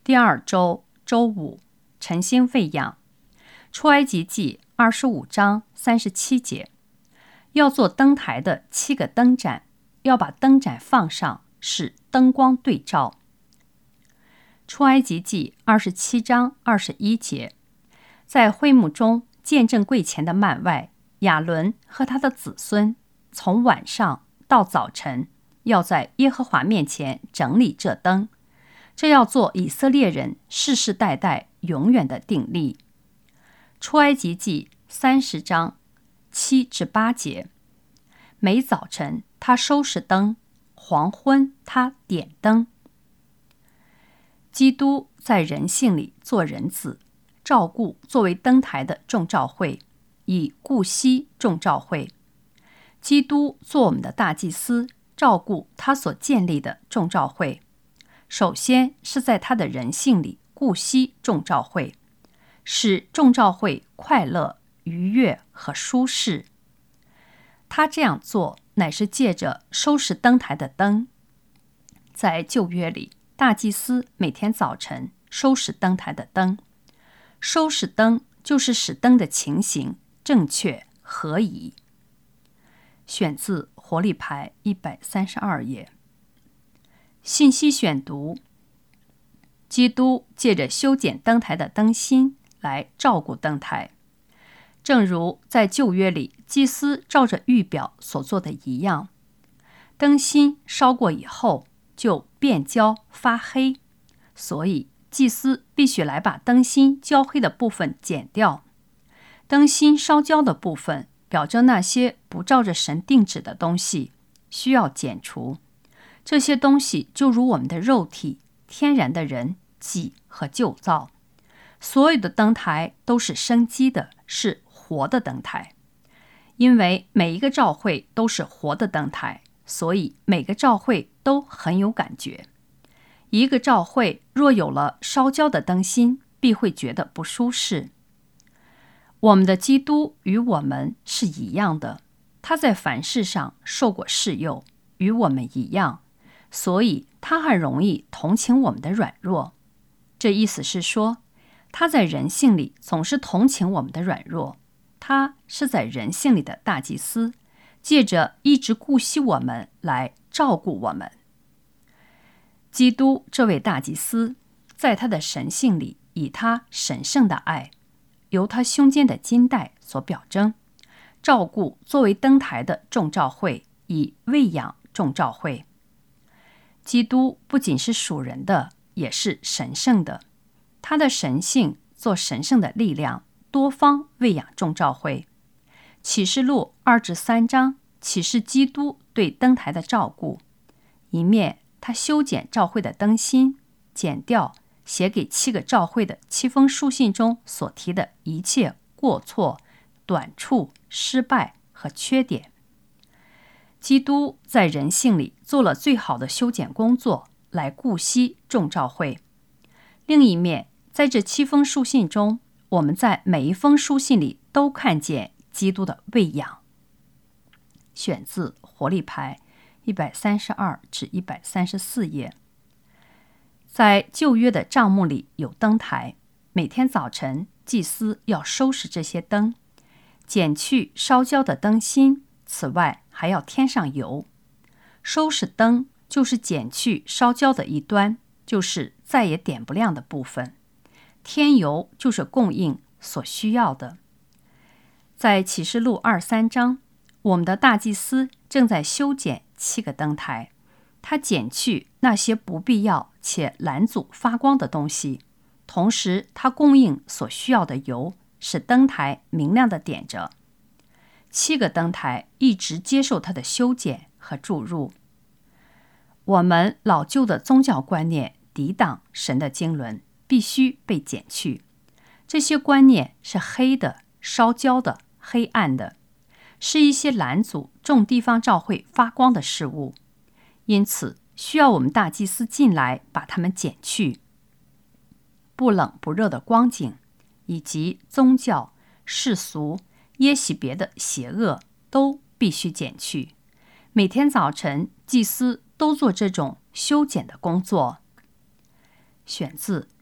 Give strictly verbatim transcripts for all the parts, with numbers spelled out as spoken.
第二周周五，晨星喂养。出埃及记二十五章三十七节，要做灯台的七个灯盏，要把灯盏放上，使灯光对照。出埃及记二十七章二十一节，在会幕中见证柜前的幔外，亚伦和他的子孙从晚上到早晨，要在耶和华面前整理这灯，这要做以色列人世世代代永远的定例。出埃及记三十章七至八节，每早晨他收拾灯，黄昏他点灯。基督在人性里做人子，照顾作为灯台的众召会，以顾惜众召会。基督做我们的大祭司，照顾他所建立的众召会。首先是在他的人性里顾惜众召会，使众召会快乐、愉悦和舒适。他这样做乃是借着收拾灯台的灯。在旧约里，大祭司每天早晨收拾灯台的灯。收拾灯就是使灯的情形正确合宜。选自活力牌一百三十二页。信息选读：基督借着修剪灯台的灯芯来照顾灯台，正如在旧约里祭司照着预表所做的一样。灯芯烧过以后就变焦发黑，所以祭司必须来把灯芯焦黑的部分剪掉。灯芯烧焦的部分表征那些不照着神定旨的东西，需要剪除。这些东西就如我们的肉体、天然的人、己和旧造。所有的灯台都是生机的，是活的灯台。因为每一个召会都是活的灯台，所以每个召会都很有感觉。一个召会若有了烧焦的灯芯，必会觉得不舒适。我们的基督与我们是一样的，他在凡事上受过试诱，与我们一样，所以他很容易同情我们的软弱。这意思是说，他在人性里总是同情我们的软弱。他是在人性里的大祭司，借着一直顾惜我们来照顾我们。基督这位大祭司，在他的神性里，以他神圣的爱，由他胸间的金带所表征，照顾作为灯台的众召会，以喂养众召会。基督不仅是属人的，也是神圣的。他的神性做神圣的力量，多方喂养众召会。启示录二至三章启示基督对灯台的照顾，一面他修剪召会的灯芯，剪掉写给七个召会的七封书信中所提的一切过错、短处、失败和缺点。基督在人性里做了最好的修剪工作，来顾惜众召会。另一面，在这七封书信中，我们在每一封书信里都看见基督的喂养。选自活力牌一百三十二至一百三十四页。在旧约的帐幕里有灯台，每天早晨祭司要收拾这些灯，剪去烧焦的灯芯，此外还要添上油。收拾灯就是剪去烧焦的一端，就是再也点不亮的部分。添油就是供应所需要的。在启示录二三章，我们的大祭司正在修剪七个灯台，他剪去那些不必要且拦阻发光的东西，同时他供应所需要的油，使灯台明亮地点着。七个灯台一直接受他的修剪和注入。我们老旧的宗教观念抵挡神的经纶，必须被剪去。这些观念是黑的、烧焦的、黑暗的，是一些拦阻众地方召会发光的事物，因此需要我们大祭司进来把它们剪去。不冷不热的光景，以及宗教、世俗、耶洗别的邪恶都必须剪去。每天早晨，祭司都做这种修剪的工作。选自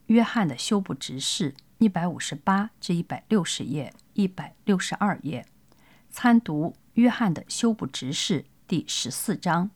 约翰的修补执事一百五十八至一百六十页、一百六十二页。参读约翰的修补执事第十四章。